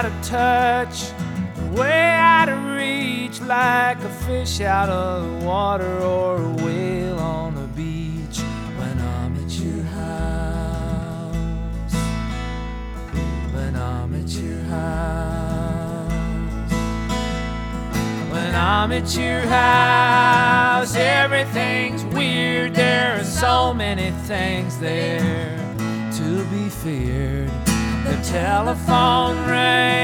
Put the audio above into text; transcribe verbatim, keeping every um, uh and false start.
out of touch, way out of reach, like a fish out of the water or a whale on the beach. When I'm at your house, when I'm at your house, when I'm at your house, everything's weird. There are so many things there to be feared. The telephone rang.